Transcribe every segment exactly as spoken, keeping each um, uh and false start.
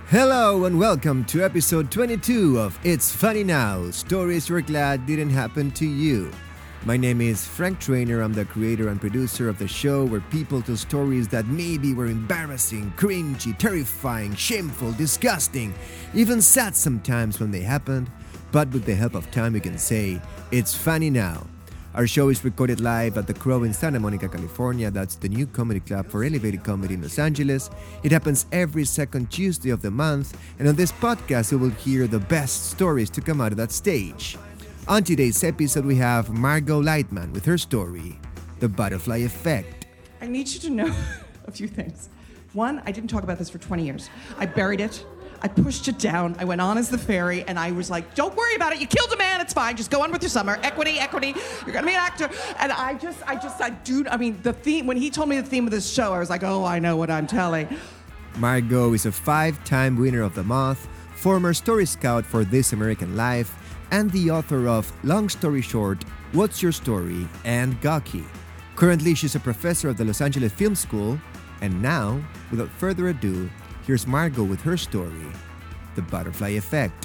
Hello and welcome to episode twenty-two of It's Funny Now, stories you're glad didn't happen to you. My name is Frank Trainer. I'm the creator and producer of the show where people tell stories that maybe were embarrassing, cringy, terrifying, shameful, disgusting, even sad sometimes when they happened. But with the help of time, we can say, it's funny now. Our show is recorded live at The Crow in Santa Monica, California. That's the new comedy club for elevated comedy in Los Angeles. It happens every second Tuesday of the month. And on this podcast, you will hear the best stories to come out of that stage. On today's episode, we have Margot Lightman with her story, The Butterfly Effect. I need you to know a few things. One, I didn't talk about this for twenty years. I buried it. I pushed it down. I went on as the fairy, and I was like, don't worry about it. You killed a man. It's fine. Just go on with your summer. Equity, equity. You're going to be an actor. And I just, I just, I, dude, I mean, the theme, when he told me the theme of this show, I was like, oh, I know what I'm telling. Margot is a five-time winner of the Moth, former story scout for This American Life, and the author of Long Story Short, What's Your Story, and Gawky. Currently, she's a professor of the Los Angeles Film School. And now, without further ado, here's Margot with her story, The Butterfly Effect.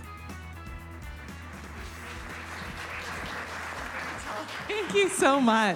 Thank you so much.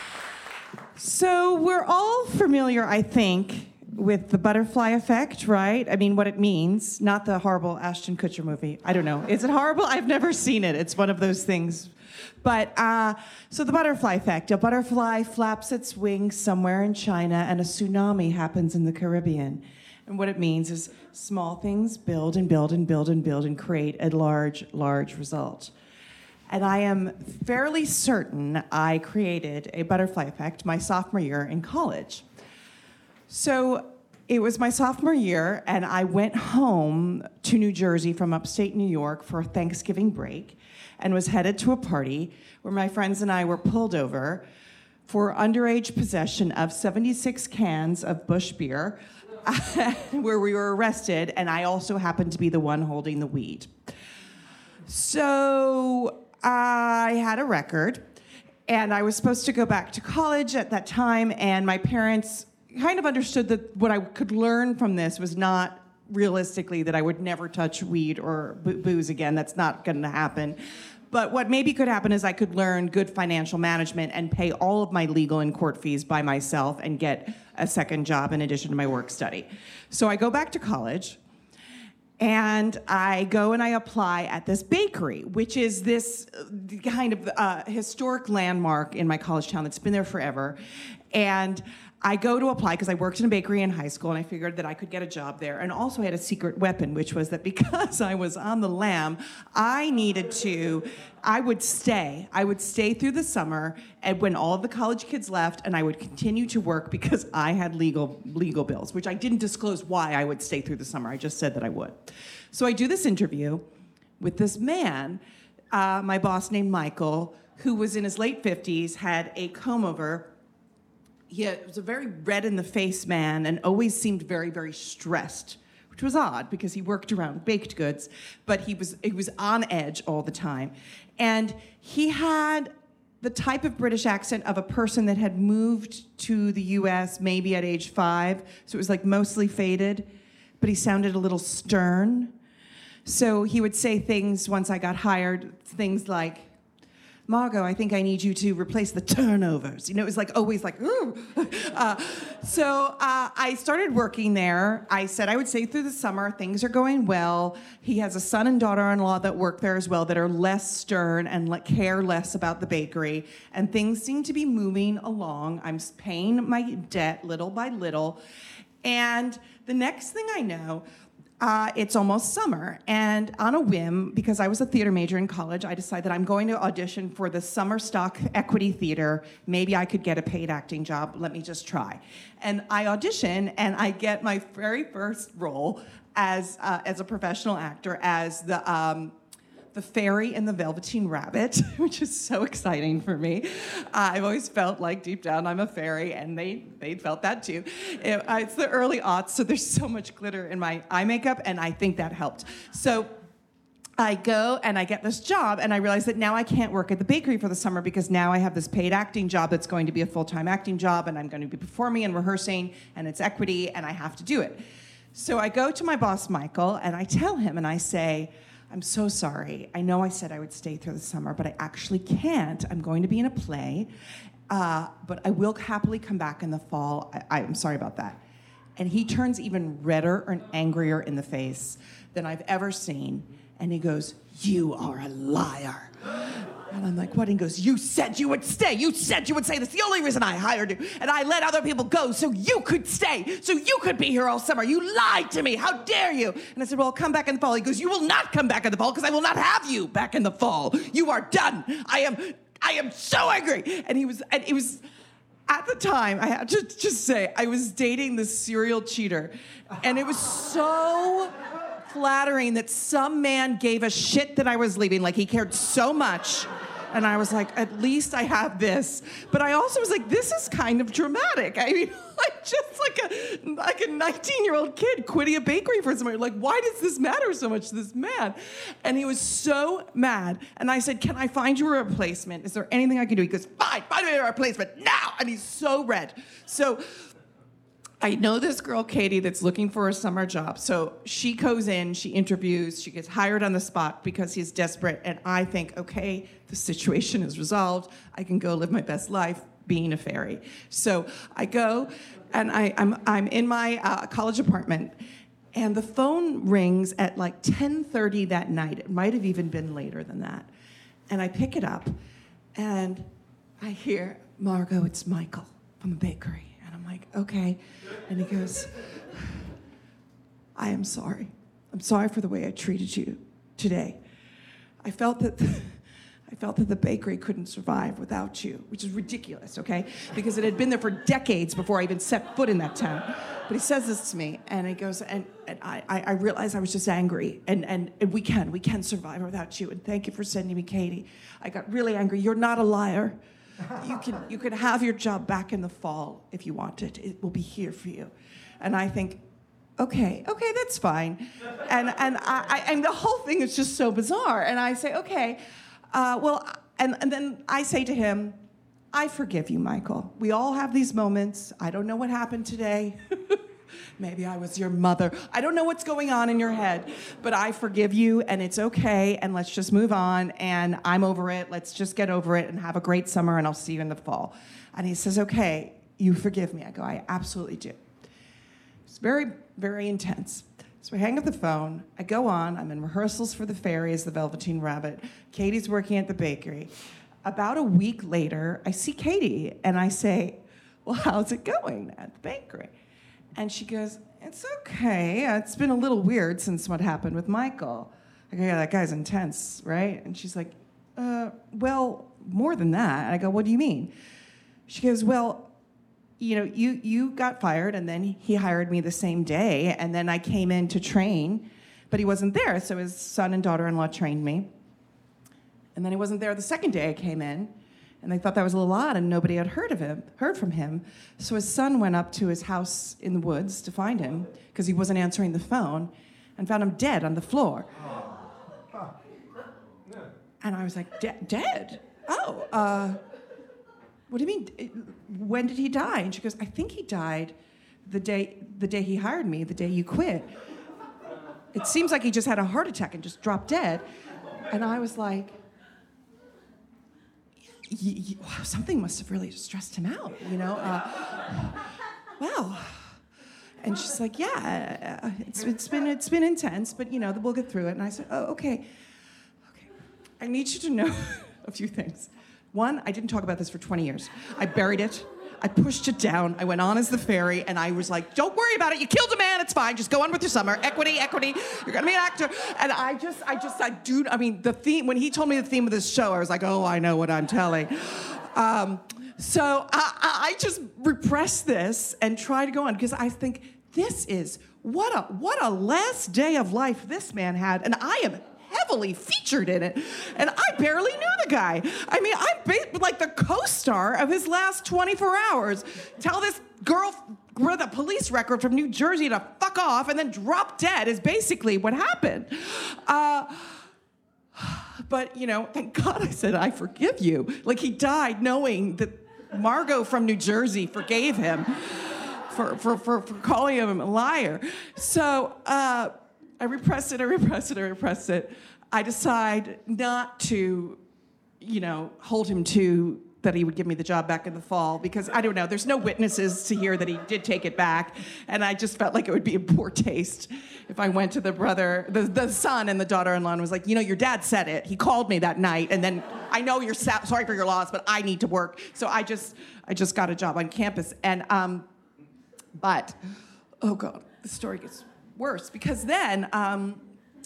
So we're all familiar, I think, with the butterfly effect, right? I mean, what it means. Not the horrible Ashton Kutcher movie. I don't know. Is it horrible? I've never seen it. It's one of those things. But, uh, so the butterfly effect. A butterfly flaps its wings somewhere in China, and a tsunami happens in the Caribbean. And what it means is small things build and build and build and build and create a large, large result. And I am fairly certain I created a butterfly effect my sophomore year in college. So it was my sophomore year, and I went home to New Jersey from upstate New York for a Thanksgiving break and was headed to a party where my friends and I were pulled over for underage possession of seventy-six cans of Busch beer, where we were arrested, and I also happened to be the one holding the weed. So I had a record, and I was supposed to go back to college at that time, and my parents kind of understood that what I could learn from this was not realistically that I would never touch weed or booze again. That's not going to happen. But what maybe could happen is I could learn good financial management and pay all of my legal and court fees by myself and get a second job in addition to my work study. So I go back to college, and I go and I apply at this bakery, which is this kind of uh, historic landmark in my college town that's been there forever. And I go to apply because I worked in a bakery in high school, and I figured that I could get a job there. And also I had a secret weapon, which was that because I was on the lam, I needed to, I would stay. I would stay through the summer, and when all of the college kids left, and I would continue to work because I had legal legal bills, which I didn't disclose why I would stay through the summer. I just said that I would. So I do this interview with this man, uh, my boss named Michael, who was in his late fifties, had a comb-over. He was a very red-in-the-face man and always seemed very, very stressed, which was odd because he worked around baked goods, but he was he was on edge all the time. And he had the type of British accent of a person that had moved to the U S maybe at age five, so it was like mostly faded, but he sounded a little stern. So he would say things once I got hired, things like, Margot, I think I need you to replace the turnovers. You know, it was like always like, ooh. Uh, so uh, I started working there. I said I would stay through the summer. Things are going well. He has a son and daughter-in-law that work there as well that are less stern and like, care less about the bakery. And things seem to be moving along. I'm paying my debt little by little. And the next thing I know, Uh, it's almost summer, and on a whim, because I was a theater major in college, I decided that I'm going to audition for the Summer Stock Equity Theater. Maybe I could get a paid acting job. Let me just try. And I audition, and I get my very first role as uh, as a professional actor as the um, the fairy in the Velveteen Rabbit, which is so exciting for me. Uh, I've always felt like deep down I'm a fairy, and they they felt that too. It, uh, it's the early aughts, so there's so much glitter in my eye makeup, and I think that helped. So I go and I get this job, and I realize that now I can't work at the bakery for the summer because now I have this paid acting job that's going to be a full-time acting job, and I'm going to be performing and rehearsing, and it's equity, and I have to do it. So I go to my boss, Michael, and I tell him, and I say, I'm so sorry. I know I said I would stay through the summer, but I actually can't. I'm going to be in a play, uh, but I will happily come back in the fall. I, I'm sorry about that. And he turns even redder and angrier in the face than I've ever seen. And he goes, you are a liar. And I'm like, what? And he goes, you said you would stay. You said you would stay. That's the only reason I hired you. And I let other people go so you could stay, so you could be here all summer. You lied to me. How dare you? And I said, well, I'll come back in the fall. He goes, you will not come back in the fall because I will not have you back in the fall. You are done. I am, I am so angry. And he was, and it was, at the time, I have to just say, I was dating this serial cheater. And it was so flattering that some man gave a shit that I was leaving. Like, he cared so much. And I was like, at least I have this. But I also was like, this is kind of dramatic. I mean, like, just like a like a nineteen-year-old kid quitting a bakery for somebody. Like, why does this matter so much to this man? And he was so mad. And I said, can I find you a replacement? Is there anything I can do? He goes, fine, find me a replacement now. And he's so red. So I know this girl, Katie, that's looking for a summer job. So she goes in, she interviews, she gets hired on the spot because he's desperate. And I think, okay, the situation is resolved. I can go live my best life being a fairy. So I go, and I, I'm, I'm in my uh, college apartment, and the phone rings at like ten thirty that night. It might have even been later than that. And I pick it up, and I hear, Margot, it's Michael from the bakery. Like, okay. And he goes, I am sorry. I'm sorry for the way I treated you today. I felt that the, I felt that the bakery couldn't survive without you, which is ridiculous, okay? Because it had been there for decades before I even set foot in that town. But he says this to me, and he goes, and, and I, I realized I was just angry, and, and, and we can, we can survive without you, and thank you for sending me Katie. I got really angry. You're not a liar. You can you can have your job back in the fall if you want it. It will be here for you. And I think, okay, okay, that's fine. And and I, I and the whole thing is just so bizarre. And I say, okay, uh, well, and, and then I say to him, I forgive you, Michael. We all have these moments. I don't know what happened today. Maybe I was your mother. I don't know what's going on in your head, but I forgive you, and it's okay, and let's just move on, and I'm over it. Let's just get over it and have a great summer, and I'll see you in the fall. And he says, okay, you forgive me. I go, I absolutely do. It's very, very intense. So I hang up the phone. I go on. I'm in rehearsals for The Fairy as the Velveteen Rabbit. Katie's working at the bakery. About a week later, I see Katie, and I say, well, how's it going at the bakery? And she goes, it's okay. It's been a little weird since what happened with Michael. I go, yeah, that guy's intense, right? And she's like, uh, well, more than that. And I go, what do you mean? She goes, well, you know, you, you got fired, and then he hired me the same day, and then I came in to train, but he wasn't there, so his son and daughter-in-law trained me. And then he wasn't there the second day I came in, and they thought that was a little odd, and nobody had heard of him, heard from him. So his son went up to his house in the woods to find him because he wasn't answering the phone, and found him dead on the floor. And I was like, De- dead? Oh, uh, what do you mean? When did he die? And she goes, I think he died the day the day he hired me, the day you quit. It seems like he just had a heart attack and just dropped dead. And I was like, Y- y- wow, something must have really stressed him out, you know? Uh, wow. And she's like, yeah, uh, it's, it's been it's been intense, but, you know, we'll get through it. And I said, oh, okay. Okay. I need you to know a few things. One, I didn't talk about this for twenty years. I buried it. I pushed it down. I went on as the fairy, and I was like, don't worry about it. You killed a man. It's fine. Just go on with your summer. Equity, equity. You're going to be an actor. And I just, I just, I do, I mean, the theme, when he told me the theme of this show, I was like, oh, I know what I'm telling. Um, so I, I just repressed this and try to go on, because I think this is, what a, what a last day of life this man had. And I am heavily featured in it, and I barely knew the guy. I mean, I'm ba- like the co-star of his last twenty-four hours. Tell this girl with a police record from New Jersey to fuck off and then drop dead is basically what happened. Uh, but, you know, thank God I said, I forgive you. Like, he died knowing that Margot from New Jersey forgave him for, for, for, for calling him a liar. So uh, I repress it, I repress it, I repress it. I decide not to, you know, hold him to that he would give me the job back in the fall because, I don't know, there's no witnesses to hear that he did take it back. And I just felt like it would be in poor taste if I went to the brother, the, the son and the daughter-in-law and was like, you know, your dad said it. He called me that night. And then I know you're sa- sorry for your loss, but I need to work. So I just, I just got a job on campus. And, um, but, oh God, the story gets worse because then, um,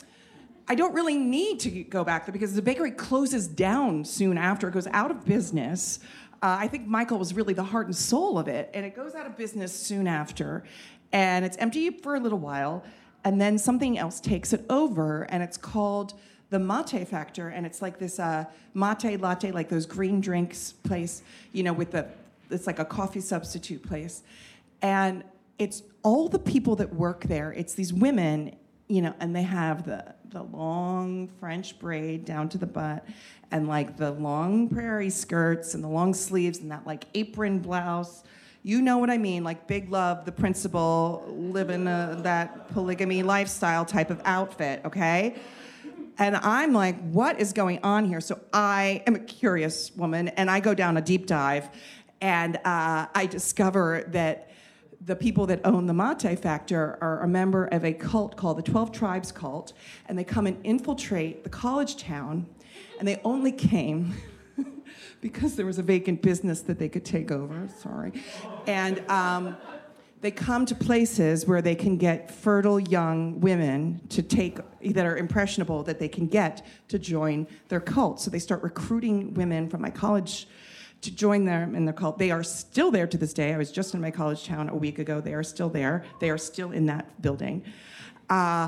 I don't really need to go back there because the bakery closes down soon after. It goes out of business. Uh, I think Michael was really the heart and soul of it. And it goes out of business soon after. And it's empty for a little while. And then something else takes it over. And it's called the Mate Factor. And it's like this uh, mate latte, like those green drinks place, you know, with the, it's like a coffee substitute place. And it's all the people that work there. It's these women, you know, and they have the the long French braid down to the butt and like the long prairie skirts and the long sleeves and that like apron blouse. You know what I mean, like Big Love, the principal, living a, that polygamy lifestyle type of outfit, okay? And I'm like, what is going on here? So I am a curious woman and I go down a deep dive and uh, I discover that the people that own the Mate Factor are a member of a cult called the twelve Tribes Cult, and they come and infiltrate the college town, and they only came because there was a vacant business that they could take over, sorry. And um, they come to places where they can get fertile young women to take, that are impressionable, that they can get to join their cult. So they start recruiting women from my college to join them in the cult. They are still there to this day. I was just in my college town a week ago. They are still there. They are still in that building. Uh,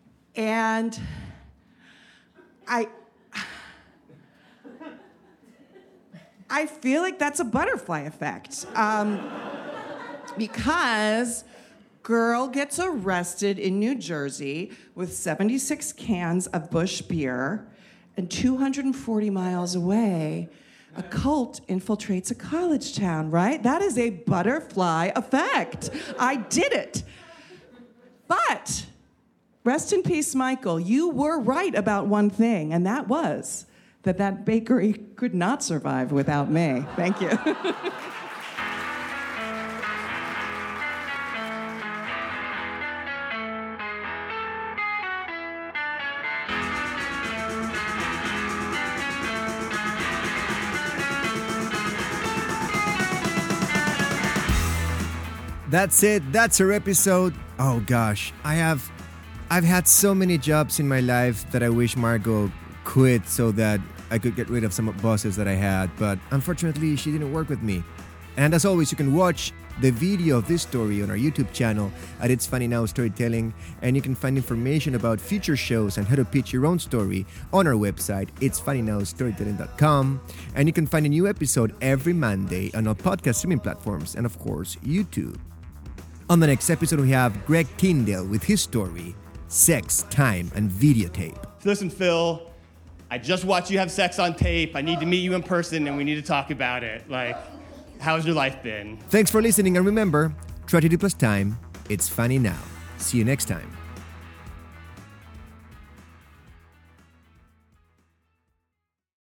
and I, I feel like that's a butterfly effect. Um, because girl gets arrested in New Jersey with seventy-six cans of Busch beer, and two hundred forty miles away, a cult infiltrates a college town, right? That is a butterfly effect. I did it. But, rest in peace, Michael, you were right about one thing, and that was that that bakery could not survive without me. Thank you. That's it. That's our episode. Oh gosh, I have I've had so many jobs in my life that I wish Margot quit so that I could get rid of some bosses that I had, but unfortunately she didn't work with me. And as always, you can watch the video of this story on our YouTube channel at It's Funny Now Storytelling, and you can find information about future shows and how to pitch your own story on our website, its funny now storytelling dot com. And you can find a new episode every Monday on our podcast streaming platforms and, of course, YouTube. On the next episode, we have Greg Tyndale with his story, Sex, Time, and Videotape. Listen, Phil, I just watched you have sex on tape. I need to meet you in person, and we need to talk about it. Like, how's your life been? Thanks for listening, and remember, tragedy plus time, it's funny now. See you next time.